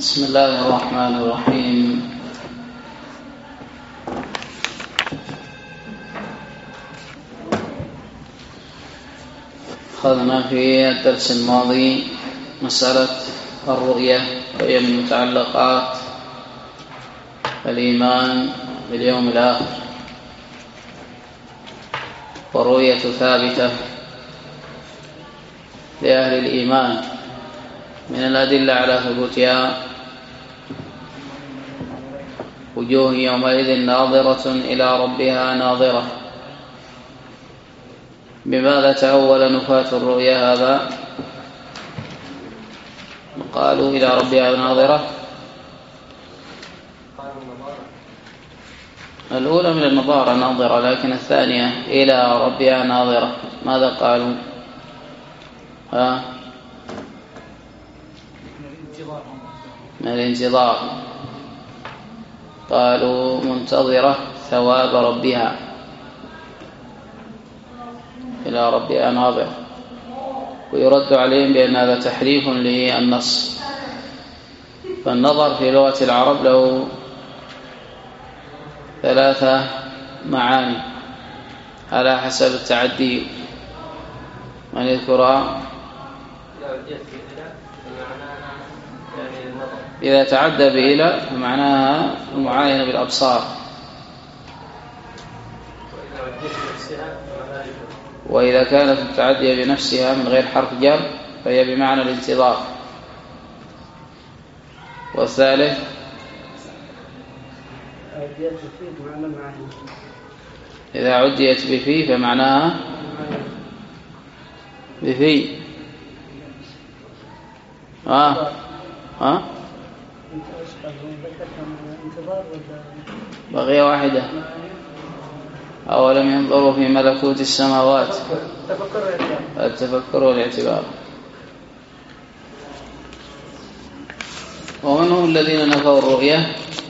بسم الله الرحمن الرحيم. أخذنا في الدرس الماضي مسألة الرؤية، وهي من متعلقات الإيمان باليوم الآخر، والرؤية ثابتة لأهل الإيمان. من الأدلة على ثبوتها وجوه يومئذ ناظرة إلى ربها ناظرة. بماذا تأول نفاة الرؤيا هذا؟ قالوا إلى ربها ناظرة. الأولى من النظارة ناظرة، لكن الثانية إلى ربها ناظرة. ماذا قالوا؟ من الانتظار. قالوا منتظرة ثواب ربها، إلى ربها ناظرة. ويرد عليهم بأن هذا تحريف للنص، فالنظر في لغة العرب له ثلاثة معاني على حسب التعدي. من يذكرها؟ إذا تعدى بإلى فمعناها المعاينة بالأبصار، وإذا كانت التعدية بنفسها من غير حرف جر فهي بمعنى الانتظار. والثالث إذا عديت بفي فمعناها بفي. بقي واحدة. أولم ينظروا في ملكوت السماوات. التفكر والاعتبار. ومنهم الذين نفوا الرؤية،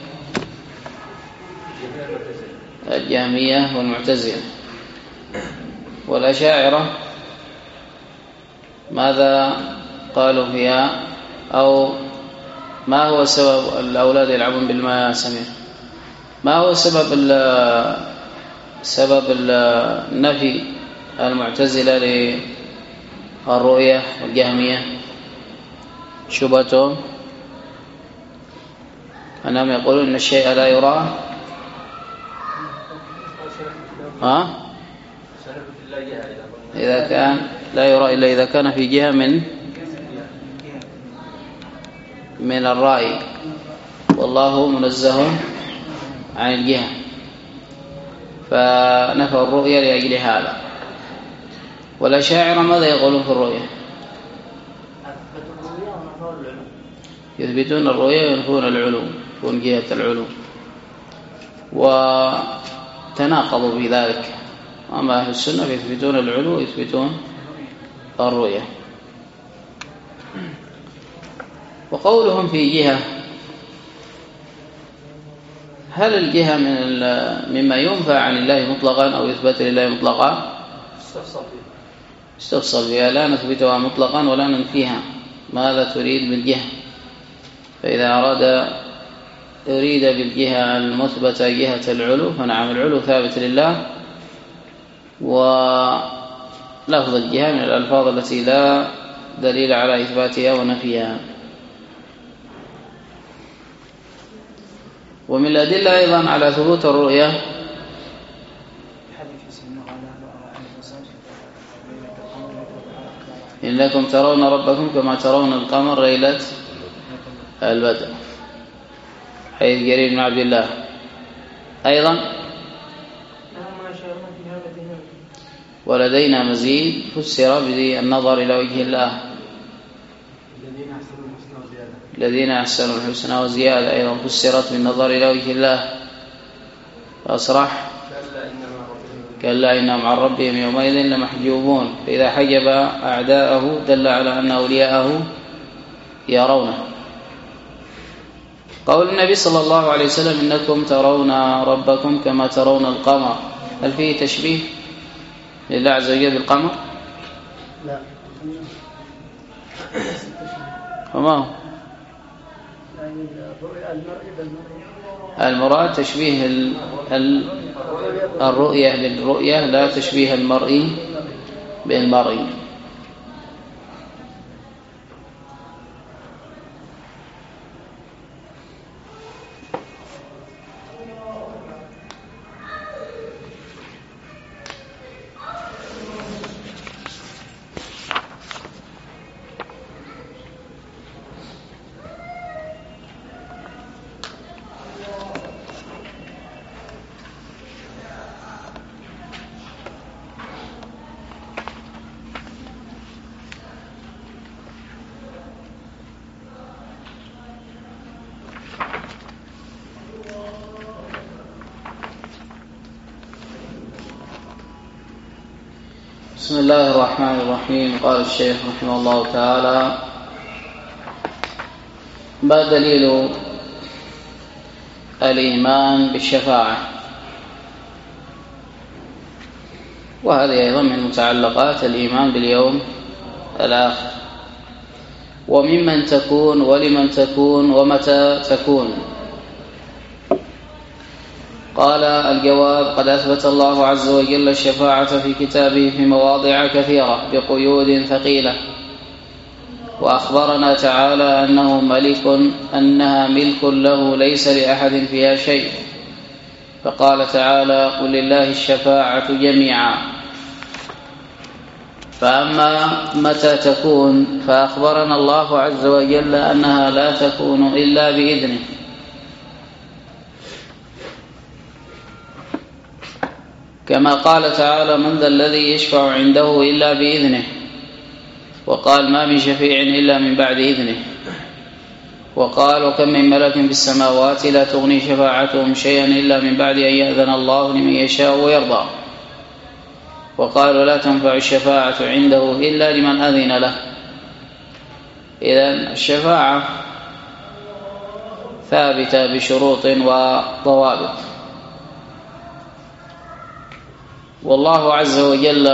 الجهمية والمعتزلة. والأشاعرة ماذا قالوا فيها؟ أو ما هو سبب الأولاد يلعبون بالماء يا سمير؟ ما هو سبب النفي المعتزلة للرؤية والجهمية؟ شبهتهم أنهم يقولون أن الشيء لا يرى. إذا كان لا يرى إلا إذا كان في جهة من الرأي، والله منزه عن الجهة، فنفى الرؤية لأجل هذا. والأشاعرة ماذا يقولون في الرؤية؟ يثبتون الرؤية وينفون العلوم، ينفون جهة العلوم، وتناقضوا في ذلك. أما أهل السنة يثبتون العلو ويثبتون الرؤية. وقولهم في جهة، هل الجهة مما ينفى عن الله مطلقا أو يثبت لله مطلقا؟ استفصل بها، لا نثبتها مطلقا ولا ننفيها. ماذا تريد بالجهة؟ فإذا أريد بالجهة المثبتة جهة العلو فنعم، العلو ثابت لله، ولفظ الجهة من الألفاظ التي لا دليل على إثباتها ونفيها. ومن الأدلة أيضا على ثبوت الرؤية إنكم ترون ربكم كما ترون القمر ليلة البدر، حيث جرير بن عبد الله. أيضا ولدينا مزيد فسر بالنظر إلى وجه الله، الذين أحسنوا الحسنى وزيادة. أيضا فسرت بالنظر إلى وجه الله فأصرح كلا إنهم عن ربهم يومئذ لمحجوبون، فإذا حجب أعداءه دل على أن أولياءه يرونه. قول النبي صلى الله عليه وسلم إنكم ترون ربكم كما ترون القمر، هل فيه تشبيه لله عز وجل بالقمر؟ لا. وما هو؟ يعني المرء بالمرء. المراد تشبيه الرؤية بالرؤية، لا تشبيه المرء بالمرء. بسم الله الرحمن الرحيم. قال الشيخ رحمه الله تعالى: ما دليل الإيمان بالشفاعة؟ وهذه أيضا من متعلقات الإيمان باليوم الآخر، وممن تكون ولمن تكون ومتى تكون. قال: الجواب: قد أثبت الله عز وجل الشفاعة في كتابه في مواضع كثيرة بقيود ثقيلة، وأخبرنا تعالى أنها ملك له ليس لأحد فيها شيء، فقال تعالى: قل لله الشفاعة جميعا. فأما متى تكون فأخبرنا الله عز وجل أنها لا تكون إلا بإذنه، كما قال تعالى: من ذا الذي يشفع عنده إلا بإذنه، وقال: ما من شفيع إلا من بعد إذنه، وقال: وكم من ملك في السماوات لا تغني شفاعتهم شيئا إلا من بعد أن يأذن الله لمن يشاء ويرضى، وقال: لا تنفع الشفاعة عنده إلا لمن أذن له. إذن الشفاعة ثابتة بشروط وضوابط، والله عز وجل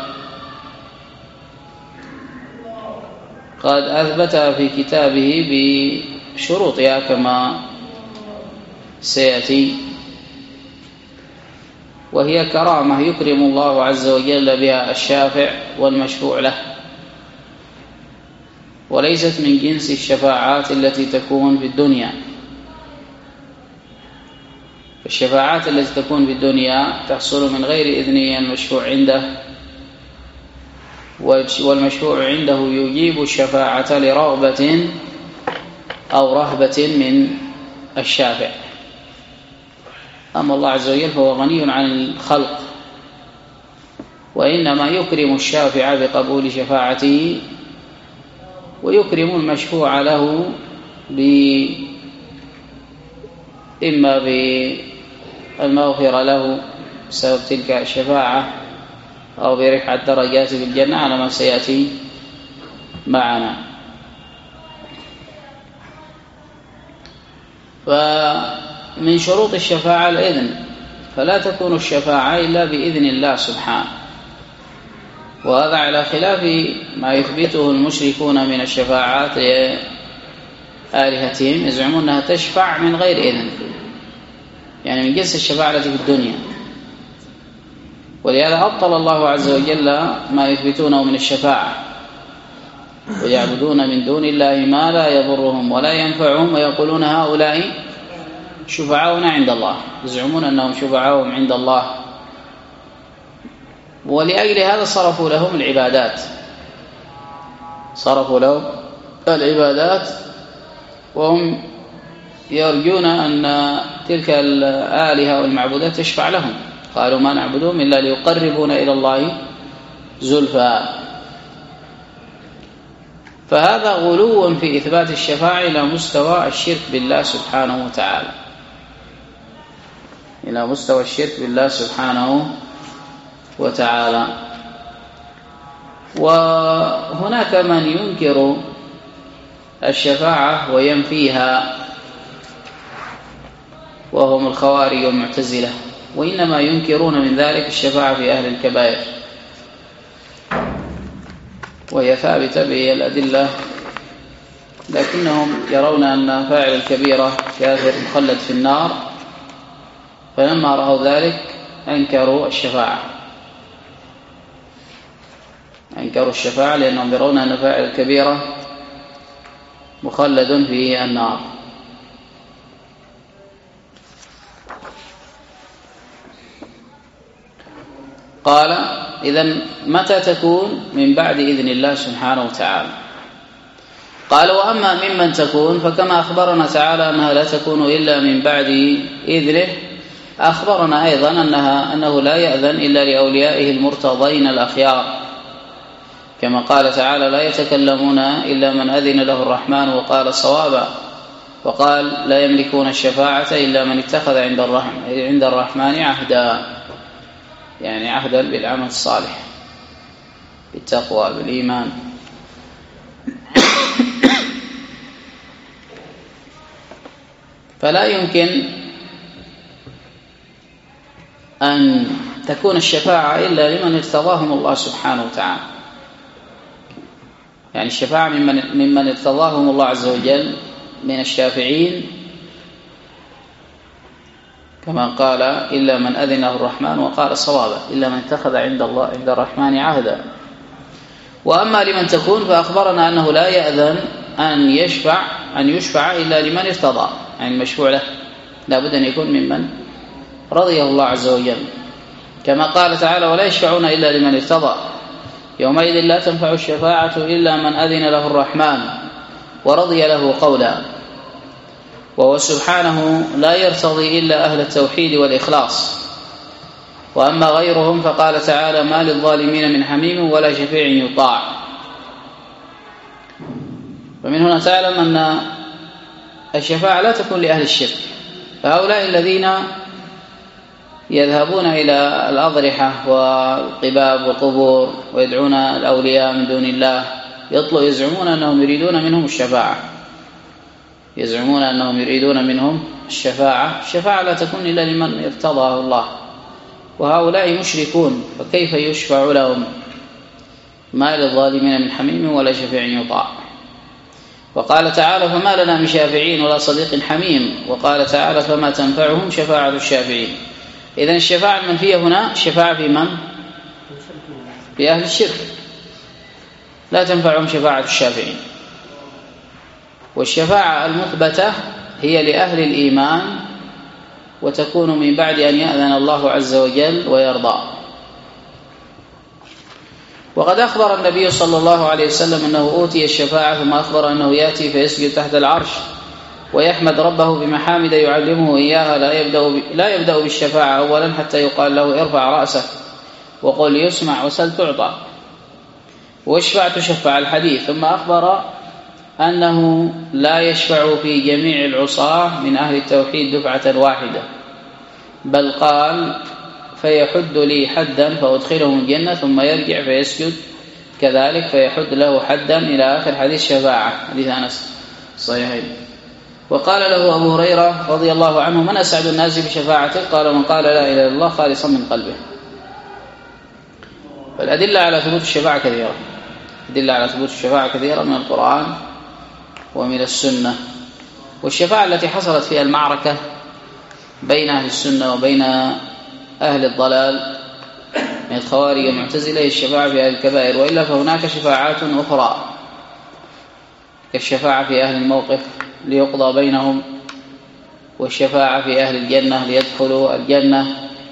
قد أثبتها في كتابه بشروطها كما سيأتي، وهي كرامة يكرم الله عز وجل بها الشافع والمشفوع له، وليست من جنس الشفاعات التي تكون في الدنيا. الشفاعات التي تكون في الدنيا تحصل من غير إذن المشفوع عنده، والمشفوع عنده يجيب الشفاعة لرغبة أو رهبة من الشافع. أما الله عز وجل فهو غني عن الخلق، وإنما يكرم الشافع بقبول شفاعته، ويكرم المشفوع له إما بالمغفرة له بسبب تلك الشفاعة، أو برفع الدرجات في الجنة على ما سيأتي معنا. فمن شروط الشفاعة الإذن، فلا تكون الشفاعة إلا بإذن الله سبحانه، وهذا على خلاف ما يثبته المشركون من الشفاعات لآلهتهم، يزعمون أنها تشفع من غير إذن، يعني من جنس الشفاعة التي في الدنيا. ولهذا أبطل الله عز وجل ما يثبتونه من الشفاعة، ويعبدون من دون الله ما لا يضرهم ولا ينفعهم، ويقولون هؤلاء شفعاؤنا عند الله، يزعمون أنهم شفعاؤهم عند الله، ولأجل هذا صرفوا لهم العبادات، وهم يرجون أن تلك الآلهة والمعبودات تشفع لهم. قالوا: ما نعبدهم إلا ليقربونا إلى الله زلفى. فهذا غلو في إثبات الشفاعة إلى مستوى الشرك بالله سبحانه وتعالى، إلى مستوى الشرك بالله سبحانه وتعالى. وهناك من ينكر الشفاعة وينفيها، وهم الخوارج والمعتزلة، وإنما ينكرون من ذلك الشفاعة في أهل الكبائر، وهي ثابتة بالأدلة لكنهم يرون أن فاعل الكبيرة كافر مخلد في النار، فلما رأوا ذلك أنكروا الشفاعة لأنهم يرون أن فاعل الكبيرة مخلد في النار. قال: إذن متى تكون؟ من بعد إذن الله سبحانه وتعالى. قال: وأما ممن تكون فكما أخبرنا تعالى أنها لا تكون إلا من بعد إذنه، أخبرنا أيضا أنه لا يأذن إلا لأوليائه المرتضين الأخيار، كما قال تعالى: لا يتكلمون إلا من أذن له الرحمن وقال صوابا، وقال: لا يملكون الشفاعة إلا من اتخذ عند الرحمن عهدا، يعني عهدا بالعمل الصالح بالتقوى بالإيمان. فلا يمكن أن تكون الشفاعة إلا لمن ارتضاهم الله سبحانه وتعالى، يعني الشفاعة ممن ارتضاهم الله عز وجل من الشافعين، كما قال: إلا من أذنه الرحمن وقال صوابا، إلا من اتخذ عند الرحمن عهدا. وأما لمن تكون فأخبرنا أنه لا يأذن أن يشفع إلا لمن ارتضى، يعني المشفوع له لا بد أن يكون ممن رضيه الله عز وجل، كما قال تعالى: ولا يشفعون إلا لمن ارتضى يومئذ لا تنفع الشفاعة إلا من أذن له الرحمن ورضي له قولا. وهو سبحانه لا يرتضي إلا أهل التوحيد والإخلاص، وأما غيرهم فقال تعالى: ما للظالمين من حميم ولا شفيع يطاع. ومن هنا تعلم أن الشفاعة لا تكون لأهل الشرك، فهؤلاء الذين يذهبون إلى الأضرحة والقباب والقبور ويدعون الأولياء من دون الله يزعمون أنهم يريدون منهم الشفاعة. الشفاعة لا تكون إلا لمن ارتضاه الله، وهؤلاء مشركون، فكيف يشفع لهم؟ ما للظالمين من حميم ولا شفيع يطاع. وقال تعالى: فما لنا من شافعين ولا صديق حميم. وقال تعالى: فما تنفعهم شفاعة الشافعين. إذن الشفاعة المنفية هنا الشفاعة في من؟ في أهل الشرك، لا تنفعهم شفاعة الشافعين. والشفاعة المثبتة هي لأهل الإيمان، وتكون من بعد أن يأذن الله عز وجل ويرضى. وقد أخبر النبي صلى الله عليه وسلم أنه أوتي الشفاعة، ثم أخبر أنه يأتي فيسجد تحت العرش ويحمد ربه بمحامد يعلمه إياها، لا يبدأ بالشفاعة أولا حتى يقال له: ارفع رأسك وقل يسمع وسل تعطى، واشفع تشفع الحديث. ثم أخبر أنه لا يشفع في جميع العصاة من أهل التوحيد دفعة واحدة، بل قال: فيحد لي حدا فأدخلهم الجنة، ثم يرجع فيسجد كذلك فيحد له حدا، إلى آخر حديث شفاعة، حديث أنس الصحيحين. وقال له أبو هريرة رضي الله عنه: من أسعد الناس بشفاعته؟ قال: من قال لا إله إلا الله خالصا من قلبه. فالأدلة على ثبوت الشفاعة كثيرة، من القرآن ومن السنة. والشفاعة التي حصلت فيها المعركة بين أهل السنة وبين أهل الضلال من الخوارج والمعتزلة هي الشفاعة في أهل الكبائر، وإلا فهناك شفاعات أخرى كالشفاعة في أهل الموقف ليقضى بينهم، والشفاعة في أهل الجنة ليدخلوا الجنة،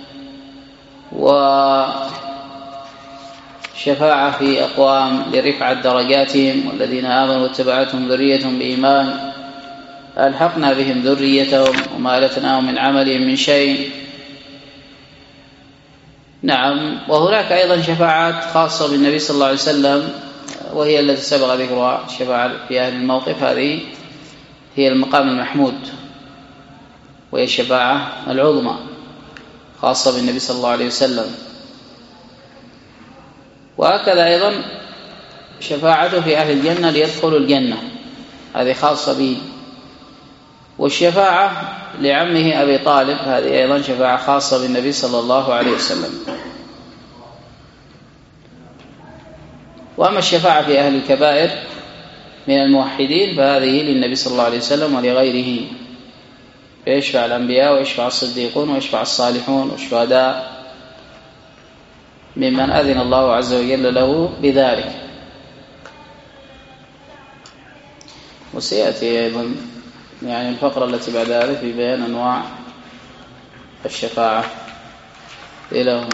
وشفاعة في أقوام لرفع درجاتهم، والذين آمنوا واتبعتهم ذريتهم بإيمان ألحقنا بهم ذريتهم وما ألتناهم من عملهم من شيء. نعم. وهناك أيضا شفاعات خاصة بالنبي صلى الله عليه وسلم، وهي التي سبق ذكرها، الشفاعة في أهل الموقف، هذه هي المقام المحمود، وهي الشفاعة العظمى خاصة بالنبي صلى الله عليه وسلم. وهكذا أيضا شفاعته في أهل الجنة ليدخلوا الجنة، هذه خاصة به. والشفاعة لعمه أبي طالب، هذه أيضا شفاعة خاصة بالنبي صلى الله عليه وسلم. وأما الشفاعة في أهل الكبائر من الموحدين فهذه للنبي صلى الله عليه وسلم ولغيره، فيشفع الأنبياء ويشفع الصديقون ويشفع الصالحون والشهداء ممن أذن الله عز وجل له بذلك. وسيأتي أيضا يعني الفقرة التي بعد ذلك في بيان أنواع الشفاعة. إلى